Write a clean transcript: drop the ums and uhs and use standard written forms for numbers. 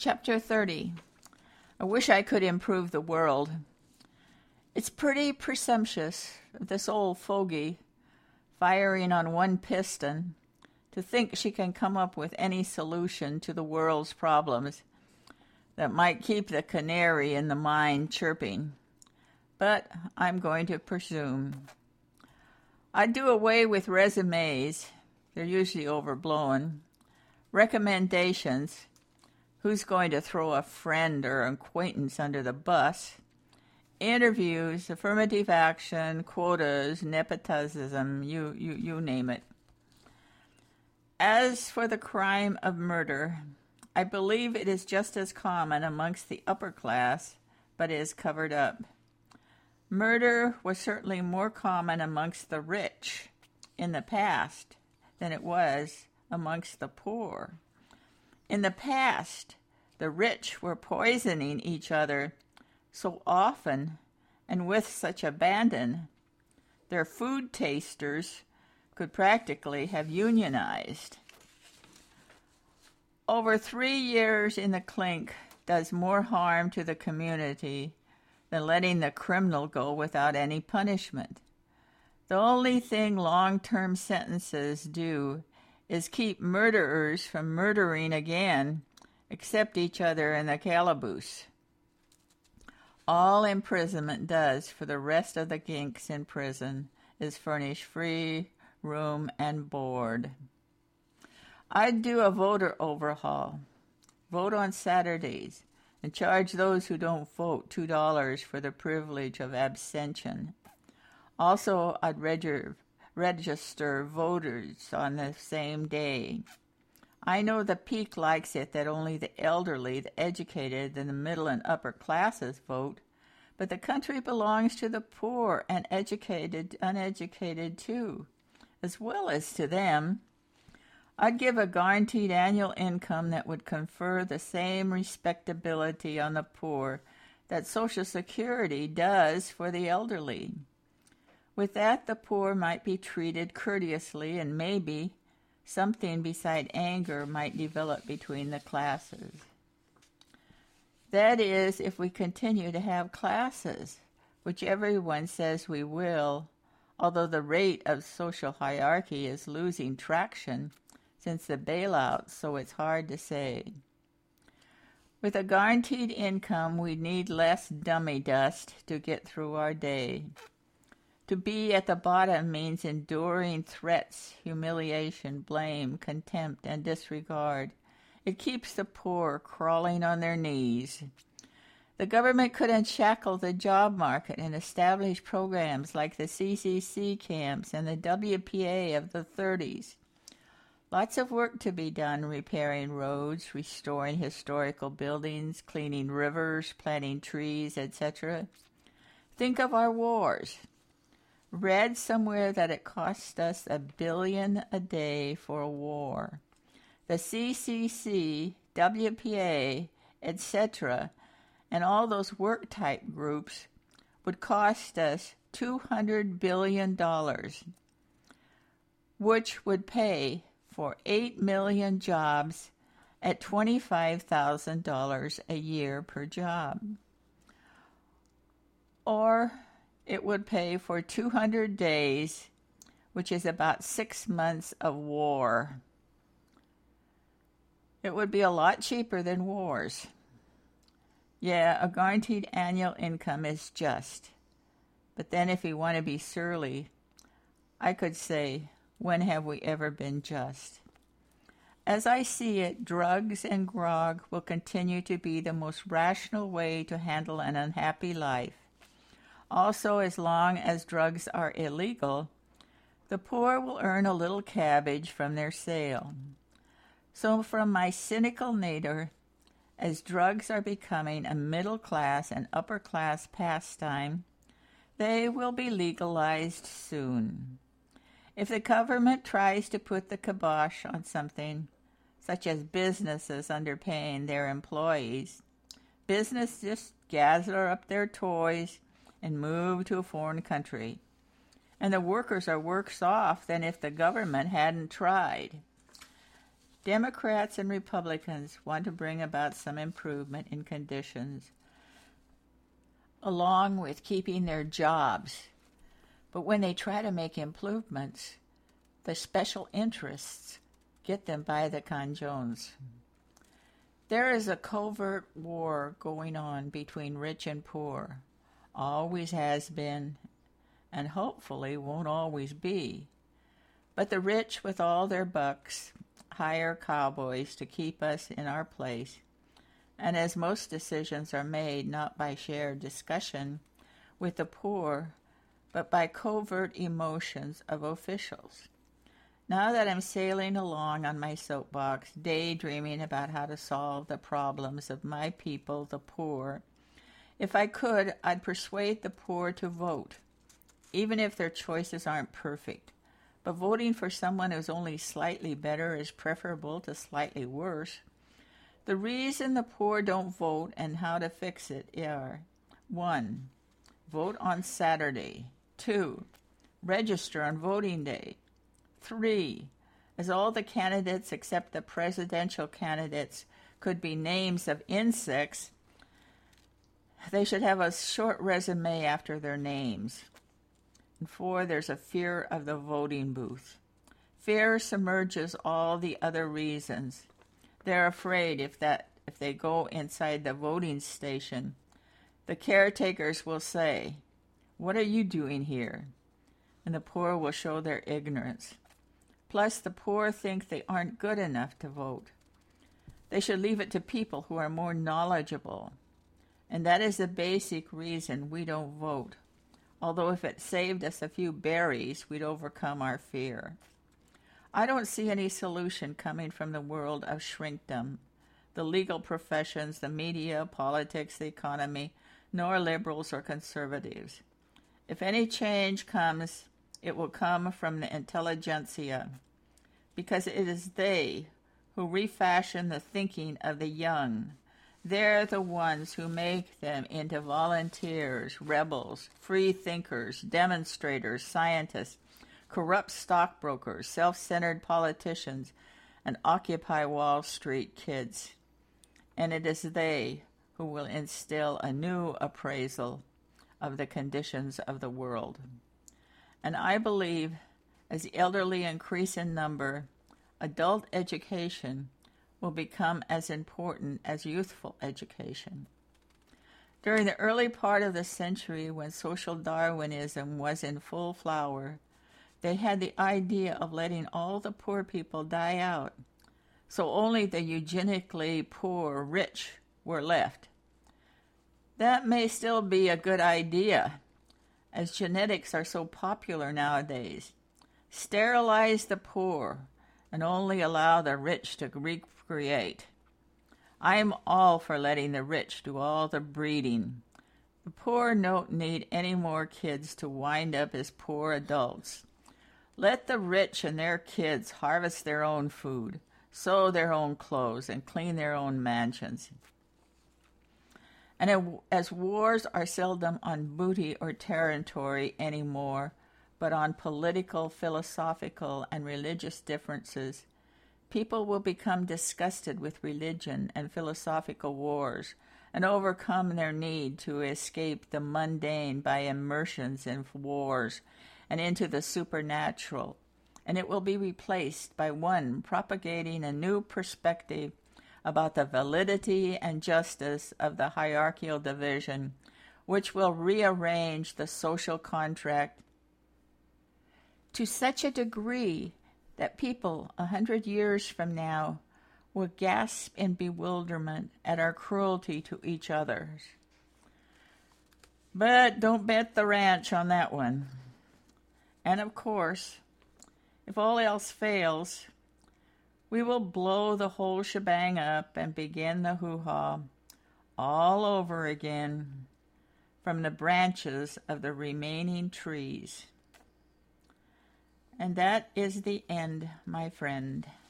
Chapter 30. I wish I could improve the world. It's pretty presumptuous of this old fogey, firing on one piston, to think she can come up with any solution to the world's problems that might keep the canary in the mine chirping. But I'm going to presume. I'd do away with resumes. They're usually overblown. Recommendations. Who's going to throw a friend or acquaintance under the bus? Interviews, affirmative action, quotas, nepotism, you name it. As for the crime of murder, I believe it is just as common amongst the upper class, but is covered up. Murder was certainly more common amongst the rich in the past than it was amongst the poor. In the past, the rich were poisoning each other so often and with such abandon, their food tasters could practically have unionized. Over 3 years in the clink does more harm to the community than letting the criminal go without any punishment. The only thing long-term sentences do is keep murderers from murdering again, except each other in the calaboose. All imprisonment does for the rest of the ginks in prison is furnish free room and board. I'd do a voter overhaul. Vote on Saturdays and charge those who don't vote $2 for the privilege of abstention. Also, I'd register voters on the same day. I know the Peak likes it that only the elderly, the educated, and the middle and upper classes vote, but the country belongs to the poor and educated, uneducated too, as well as to them. I'd give a guaranteed annual income that would confer the same respectability on the poor that Social Security does for the elderly. With that, the poor might be treated courteously, and maybe something beside anger might develop between the classes. That is, if we continue to have classes, which everyone says we will, although the rate of social hierarchy is losing traction since the bailout, so it's hard to say. With a guaranteed income, we need less dummy dust to get through our day. To be at the bottom means enduring threats, humiliation, blame, contempt, and disregard. It keeps the poor crawling on their knees. The government could unshackle the job market and establish programs like the CCC camps and the WPA of the 30s. Lots of work to be done repairing roads, restoring historical buildings, cleaning rivers, planting trees, etc. Think of our wars. Read somewhere that it costs us $1 billion a day for a war. The CCC, WPA, etc., and all those work-type groups would cost us $200 billion, which would pay for 8 million jobs at $25,000 a year per job. Or it would pay for 200 days, which is about 6 months of war. It would be a lot cheaper than wars. Yeah, a guaranteed annual income is just. But then if you want to be surly, I could say, when have we ever been just? As I see it, drugs and grog will continue to be the most rational way to handle an unhappy life. Also, as long as drugs are illegal, the poor will earn a little cabbage from their sale. So from my cynical nadir, as drugs are becoming a middle-class and upper-class pastime, they will be legalized soon. If the government tries to put the kibosh on something, such as businesses underpaying their employees, business just gather up their toys and move to a foreign country. And the workers are worse off than if the government hadn't tried. Democrats and Republicans want to bring about some improvement in conditions, along with keeping their jobs. But when they try to make improvements, the special interests get them by the canjons. There is a covert war going on between rich and poor. Always has been, and hopefully won't always be. But the rich with all their bucks hire cowboys to keep us in our place. And as most decisions are made not by shared discussion with the poor, but by covert emotions of officials. Now that I'm sailing along on my soapbox, daydreaming about how to solve the problems of my people, the poor, if I could, I'd persuade the poor to vote, even if their choices aren't perfect. But voting for someone who's only slightly better is preferable to slightly worse. The reason the poor don't vote and how to fix it are: 1. Vote on Saturday. 2. Register on voting day. 3. As all the candidates except the presidential candidates could be names of insects, they should have a short resume after their names. And 4, there's a fear of the voting booth. Fear submerges all the other reasons. They're afraid if they go inside the voting station, the caretakers will say, "What are you doing here?" And the poor will show their ignorance. Plus, the poor think they aren't good enough to vote. They should leave it to people who are more knowledgeable. And that is the basic reason we don't vote. Although if it saved us a few berries, we'd overcome our fear. I don't see any solution coming from the world of shrinkdom, the legal professions, the media, politics, the economy, nor liberals or conservatives. If any change comes, it will come from the intelligentsia, because it is they who refashion the thinking of the young. They're the ones who make them into volunteers, rebels, free thinkers, demonstrators, scientists, corrupt stockbrokers, self-centered politicians, and Occupy Wall Street kids. And it is they who will instill a new appraisal of the conditions of the world. And I believe, as the elderly increase in number, adult education will become as important as youthful education. During the early part of the century, when social Darwinism was in full flower, they had the idea of letting all the poor people die out, so only the eugenically poor rich were left. That may still be a good idea, as genetics are so popular nowadays. Sterilize the poor and only allow the rich to recreate. I am all for letting the rich do all the breeding. The poor don't need any more kids to wind up as poor adults. Let the rich and their kids harvest their own food, sew their own clothes, and clean their own mansions. And as wars are seldom on booty or territory anymore, but on political, philosophical, and religious differences, people will become disgusted with religion and philosophical wars and overcome their need to escape the mundane by immersions in wars and into the supernatural, and it will be replaced by one propagating a new perspective about the validity and justice of the hierarchical division, which will rearrange the social contract to such a degree that people 100 years from now will gasp in bewilderment at our cruelty to each other. But don't bet the ranch on that one. And of course, if all else fails, we will blow the whole shebang up and begin the hoo-ha all over again from the branches of the remaining trees. And that is the end, my friend.